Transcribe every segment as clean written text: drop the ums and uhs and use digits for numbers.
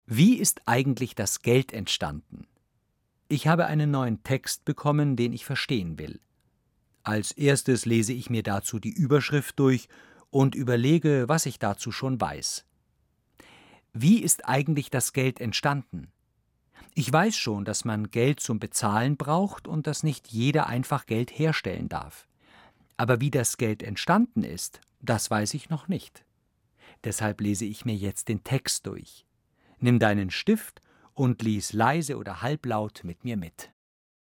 Wie ist eigentlich das Geld entstanden? Ich habe einen neuen Text bekommen, den ich verstehen will. Als erstes lese ich mir dazu die Überschrift durch und überlege, was ich dazu schon weiß. Wie ist eigentlich das Geld entstanden? Ich weiß schon, dass man Geld zum Bezahlen braucht und dass nicht jeder einfach Geld herstellen darf. Aber wie das Geld entstanden ist, das weiß ich noch nicht. Deshalb lese ich mir jetzt den Text durch. Nimm deinen Stift und lies leise oder halblaut mit mir mit.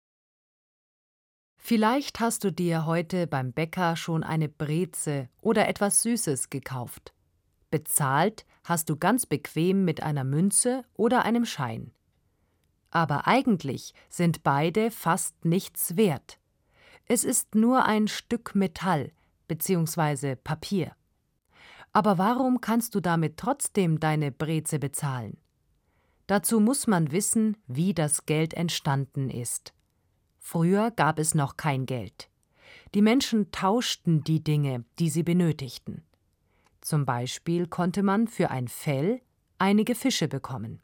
Vielleicht hast du dir heute beim Bäcker schon eine Breze oder etwas Süßes gekauft. Bezahlt hast du ganz bequem mit einer Münze oder einem Schein. Aber eigentlich sind beide fast nichts wert. Es ist nur ein Stück Metall bzw. Papier. Aber warum kannst du damit trotzdem deine Breze bezahlen? Dazu muss man wissen, wie das Geld entstanden ist. Früher gab es noch kein Geld. Die Menschen tauschten die Dinge, die sie benötigten. Zum Beispiel konnte man für ein Fell einige Fische bekommen.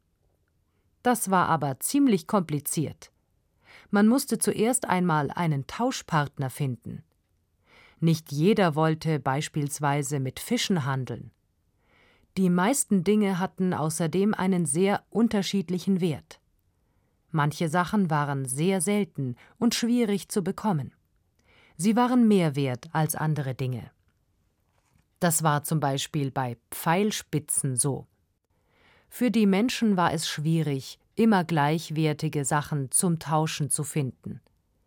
Das war aber ziemlich kompliziert. Man musste zuerst einmal einen Tauschpartner finden. Nicht jeder wollte beispielsweise mit Fischen handeln. Die meisten Dinge hatten außerdem einen sehr unterschiedlichen Wert. Manche Sachen waren sehr selten und schwierig zu bekommen. Sie waren mehr wert als andere Dinge. Das war zum Beispiel bei Pfeilspitzen so. Für die Menschen war es schwierig, immer gleichwertige Sachen zum Tauschen zu finden.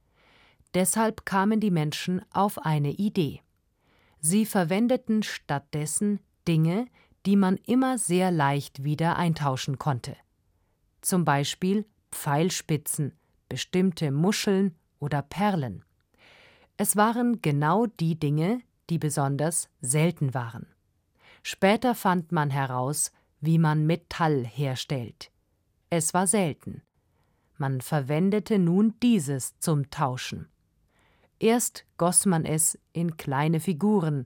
Deshalb kamen die Menschen auf eine Idee. Sie verwendeten stattdessen Dinge, die man immer sehr leicht wieder eintauschen konnte. Zum Beispiel Pfeilspitzen, bestimmte Muscheln oder Perlen. Es waren genau die Dinge, die besonders selten waren. Später fand man heraus, wie man Metall herstellt. Es war selten. Man verwendete nun dieses zum Tauschen. Erst goss man es in kleine Figuren,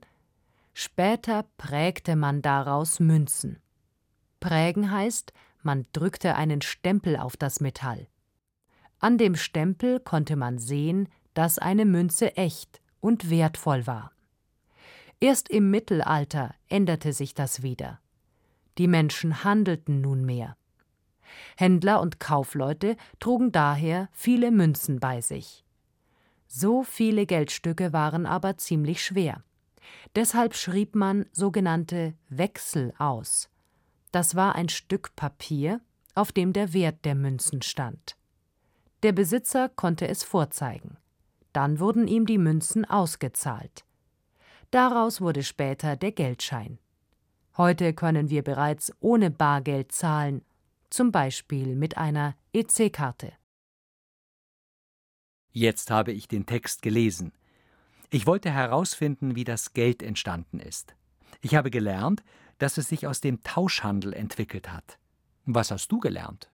später prägte man daraus Münzen. Prägen heißt, man drückte einen Stempel auf das Metall. An dem Stempel konnte man sehen, dass eine Münze echt und wertvoll war. Erst im Mittelalter änderte sich das wieder. Die Menschen handelten nunmehr. Händler und Kaufleute trugen daher viele Münzen bei sich. So viele Geldstücke waren aber ziemlich schwer. Deshalb schrieb man sogenannte Wechsel aus. Das war ein Stück Papier, auf dem der Wert der Münzen stand. Der Besitzer konnte es vorzeigen. Dann wurden ihm die Münzen ausgezahlt. Daraus wurde später der Geldschein. Heute können wir bereits ohne Bargeld zahlen, zum Beispiel mit einer EC-Karte. Jetzt habe ich den Text gelesen. Ich wollte herausfinden, wie das Geld entstanden ist. Ich habe gelernt, dass es sich aus dem Tauschhandel entwickelt hat. Was hast du gelernt?